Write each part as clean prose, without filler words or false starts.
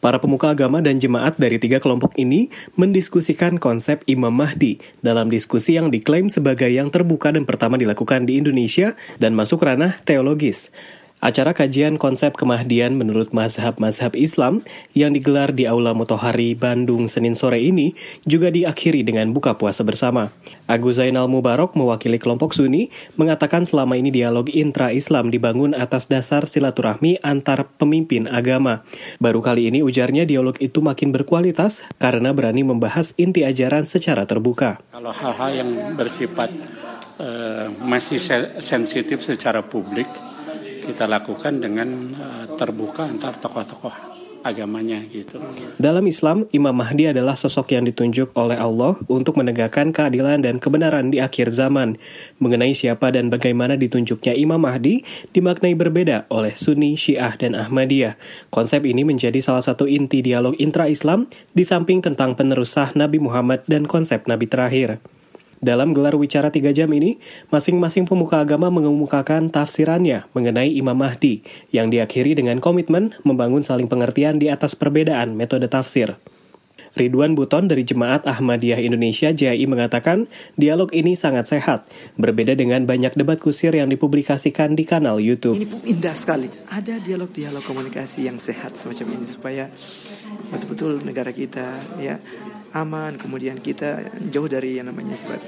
Para pemuka agama dan jemaat dari 3 kelompok ini mendiskusikan konsep Imam Mahdi dalam diskusi yang diklaim sebagai yang terbuka dan pertama dilakukan di Indonesia dan masuk ranah teologis. Acara kajian konsep kemahdian menurut mazhab-mazhab Islam yang digelar di Aula Motohari, Bandung, Senin sore ini juga diakhiri dengan buka puasa bersama. Agus Zainal Mubarok mewakili kelompok Sunni mengatakan selama ini dialog intra-Islam dibangun atas dasar silaturahmi antar pemimpin agama. Baru kali ini ujarnya dialog itu makin berkualitas karena berani membahas inti ajaran secara terbuka. Kalau hal-hal yang bersifat masih sensitif secara publik, kita lakukan dengan terbuka antar tokoh-tokoh agamanya gitu. Dalam Islam, Imam Mahdi adalah sosok yang ditunjuk oleh Allah untuk menegakkan keadilan dan kebenaran di akhir zaman. Mengenai siapa dan bagaimana ditunjuknya Imam Mahdi dimaknai berbeda oleh Sunni, Syiah, dan Ahmadiyah. Konsep ini menjadi salah satu inti dialog intra-Islam di samping tentang penerus sah Nabi Muhammad dan konsep Nabi terakhir. Dalam gelar wicara 3 jam ini, masing-masing pemuka agama mengemukakan tafsirannya mengenai Imam Mahdi, yang diakhiri dengan komitmen membangun saling pengertian di atas perbedaan metode tafsir. Ridwan Buton dari Jemaat Ahmadiyah Indonesia JAI mengatakan, dialog ini sangat sehat, berbeda dengan banyak debat kusir yang dipublikasikan di kanal YouTube. Ini indah sekali. Ada dialog-dialog komunikasi yang sehat semacam ini supaya betul-betul negara kita ya aman, kemudian kita jauh dari yang namanya sifat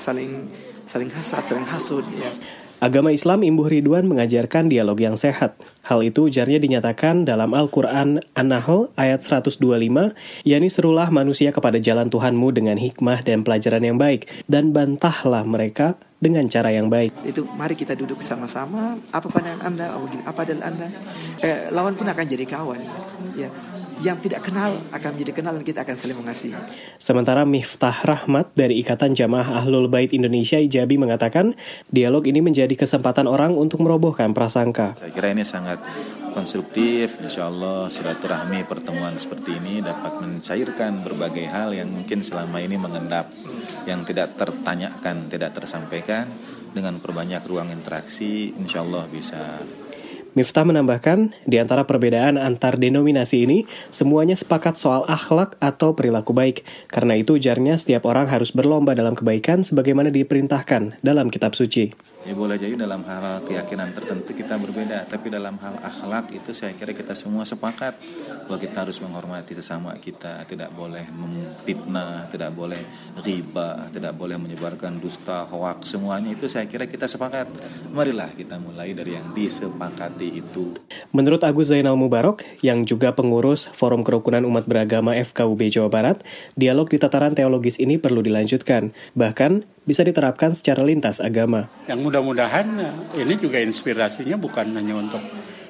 saling hasad, saling hasud ya. Agama Islam Imbuh Ridwan mengajarkan dialog yang sehat. Hal itu ujarnya dinyatakan dalam Al-Quran An-Nahl ayat 125, yakni serulah manusia kepada jalan Tuhanmu dengan hikmah dan pelajaran yang baik, dan bantahlah mereka dengan cara yang baik. Itu mari kita duduk sama-sama, apa pandangan Anda, apa dalil Anda. Lawan pun akan jadi kawan. Ya. Yang tidak kenal akan menjadi kenal dan kita akan saling mengasihi. Sementara Miftah Rahmat dari Ikatan Jamaah Ahlul Bait Indonesia IJABI mengatakan, dialog ini menjadi kesempatan orang untuk merobohkan prasangka. Saya kira ini sangat konstruktif, insya Allah silaturahmi pertemuan seperti ini dapat mencairkan berbagai hal yang mungkin selama ini mengendap, yang tidak tertanyakan, tidak tersampaikan. Dengan perbanyak ruang interaksi, insya Allah bisa. Miftah menambahkan, di antara perbedaan antar denominasi ini, semuanya sepakat soal akhlak atau perilaku baik. Karena itu ujarnya setiap orang harus berlomba dalam kebaikan sebagaimana diperintahkan dalam kitab suci. Ya boleh jadi dalam hal keyakinan tertentu kita berbeda, tapi dalam hal akhlak itu saya kira kita semua sepakat bahwa kita harus menghormati sesama kita, tidak boleh memfitnah, tidak boleh riba, tidak boleh menyebarkan dusta, hoaks, semuanya itu saya kira kita sepakat. Marilah kita mulai dari yang disepakati itu. Menurut Agus Zainal Mubarok, yang juga pengurus Forum Kerukunan Umat Beragama FKUB Jawa Barat, dialog di tataran teologis ini perlu dilanjutkan, bahkan bisa diterapkan secara lintas agama. Yang mudah-mudahan ini juga inspirasinya bukan hanya untuk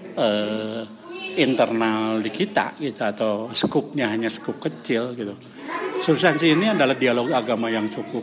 internal di kita gitu, atau skupnya hanya skup kecil gitu. Substansi ini adalah dialog agama yang cukup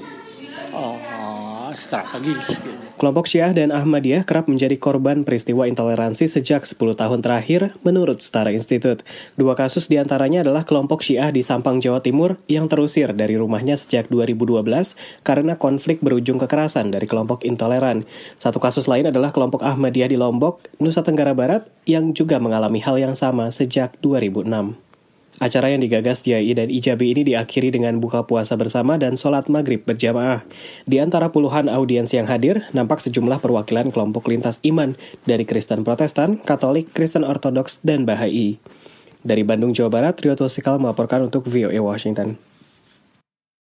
strategis gitu. Kelompok Syiah dan Ahmadiyah kerap menjadi korban peristiwa intoleransi sejak 10 tahun terakhir menurut Setara Institute. 2 kasus diantaranya adalah kelompok Syiah di Sampang, Jawa Timur yang terusir dari rumahnya sejak 2012 karena konflik berujung kekerasan dari kelompok intoleran. 1 kasus lain adalah kelompok Ahmadiyah di Lombok, Nusa Tenggara Barat yang juga mengalami hal yang sama sejak 2006. Acara yang digagas JAI dan IJABI ini diakhiri dengan buka puasa bersama dan sholat maghrib berjamaah. Di antara puluhan audiens yang hadir, nampak sejumlah perwakilan kelompok lintas iman dari Kristen Protestan, Katolik, Kristen Ortodoks, dan Bahai. Dari Bandung, Jawa Barat, Rio Tosikal melaporkan untuk VOA Washington.